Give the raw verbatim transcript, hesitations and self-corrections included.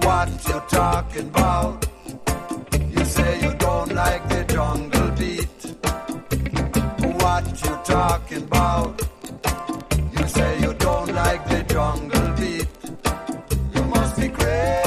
What you talking about? You say you don't like the jungle beat. What you talking about? You say you don't like the jungle beat. You must be crazy.